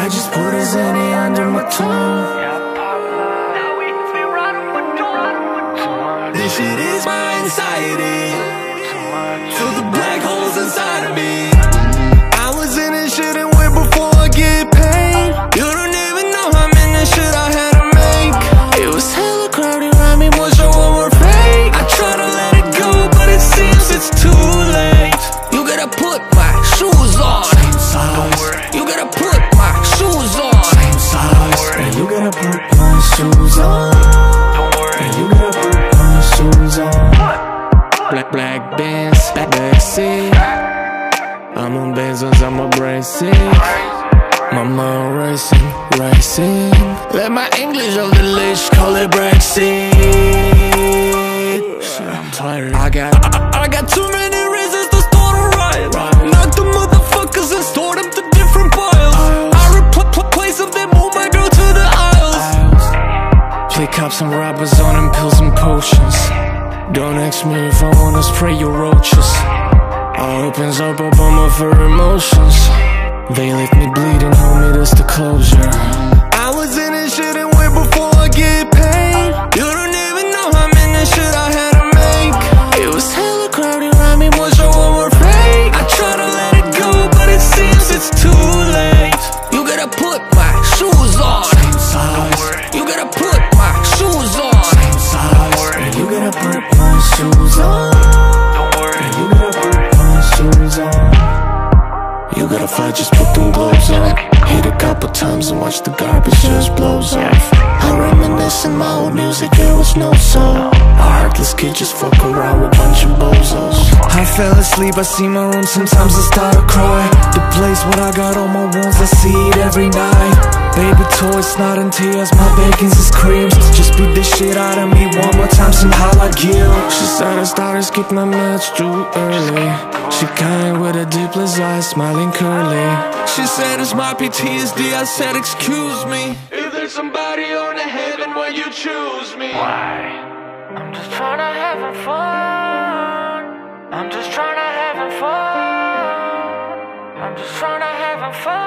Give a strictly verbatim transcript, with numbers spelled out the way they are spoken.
I just put a Xanny under my tongue. This shit is my anxiety. Fill the black holes inside of me. I was in this shit and way before I get paid. You don't even know how many shit I had to make. It was hella crowded around me, more show and more fake. I try to let it go, but it seems it's too late. You gotta put my shoes on. Same size. You gotta put my shoes on. Same size. And you gotta put my shoes on. And you gotta put my shoes on. Black, black Benz, back seat. I'm on Benzos, I'm a brain sick. My mind racing, racing. Let my English of the leash, call it Brexit. Shit, I'm tired. I got, I, I got too many reasons to start a riot. Knock the motherfuckers and store them to different piles. I replace them, then move my girl to the aisles. Play cops and robbers on them pills and potions. Don't ask me if I wanna spray your roaches. All opens up up on my for emotions. They left me bleeding, homie, that's the closure. I was in this shit and way before I get paid. You don't even know how many shit I had to make. It was hella crowded around me, more show and more fake. I try to let it go, but it seems it's too late. You gotta put my shoes on. Same size. You gotta put my shoes on. Same size. And you gotta put my shoes on. And you gotta put my shoes on. You gotta fight, just put them gloves on. Hit a couple times and watch the garbage just blows off. I reminisce in my old music, there was no soul. A heartless kid just fuck around with a bunch of bozos. I fell asleep, I see my room, sometimes I start to cry. The place where I got all my wounds, I see it every night. Baby toys, snot and tears, my bacons is creams. Just beat the shit out of me one more time, somehow I guilt. She said I started skip my match too early. She came with a deepless eyes, smiling curly. She said it's my P T S D, I said excuse me. If there's somebody on the heaven, why you choose me? Why? I'm just tryna have fun. I'm just tryna have fun. I'm just tryna have fun.